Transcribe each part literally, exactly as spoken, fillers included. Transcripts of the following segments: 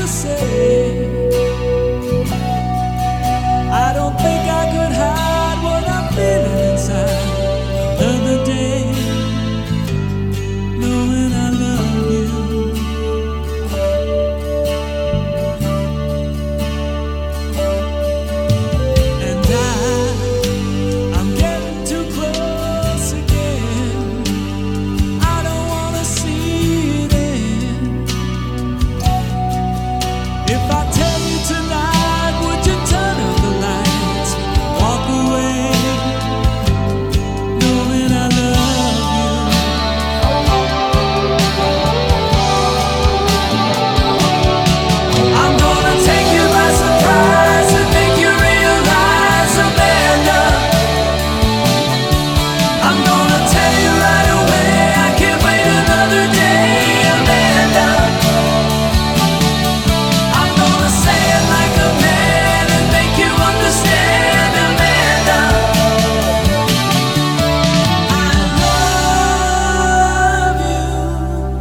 to say. I don't think I could hide what I'm feeling inside. Another day, knowing I love you. And I, I'm getting too close again. I don't wanna see it end. If I tell you tonight, would you turn out the lights, walk away, knowing I love you? I'm gonna take you by surprise and make you realize, Amanda. I'm gonna tell you right away, I can't wait another day, Amanda. I'm gonna say it like a man and make you understand, Amanda. I love you.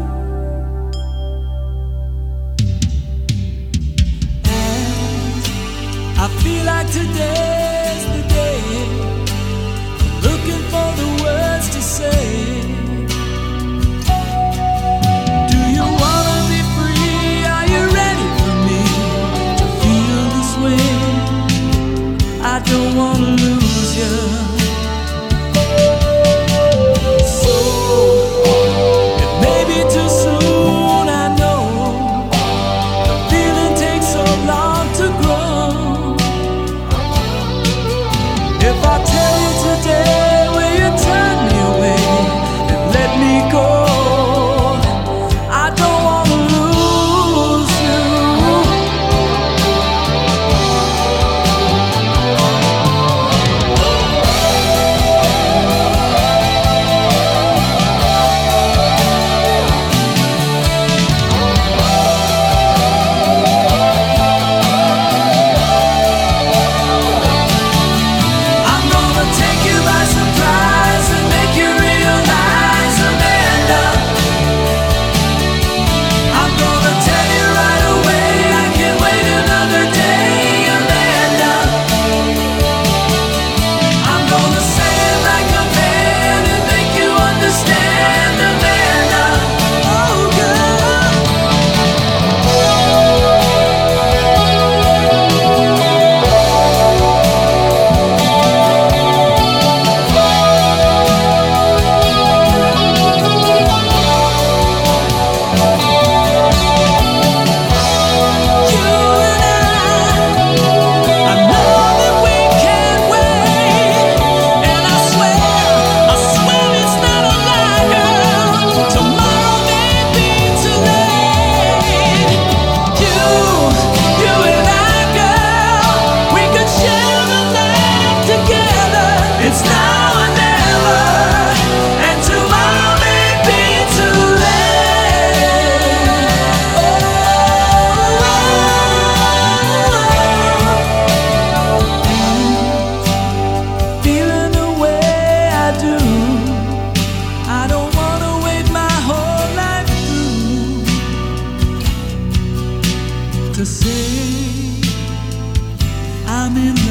And I feel like today's the day, looking for the words to say. Do you wanna be free? Are you ready for me to feel this way? I don't wanna lose you. So it may be too soon, I know. The feeling takes so long to grow. If I tell you today, will you turn me away and let me go? I don't wanna lose you. I'm gonna take you by surprise and make you realize, Amanda. I'm gonna tell you right away, I can't wait another day, Amanda. I'm gonna say it like a man and make you understand, Amanda. Oh, girl. You and I, I know that we can't wait. And I swear, I swear it's not a lie, girl. Tomorrow may be too late. You, you and I, girl, we could share the night together. It's now or never, and tomorrow may be too late. Feeling the way I do, I don't wanna wait my whole life through to say I'm in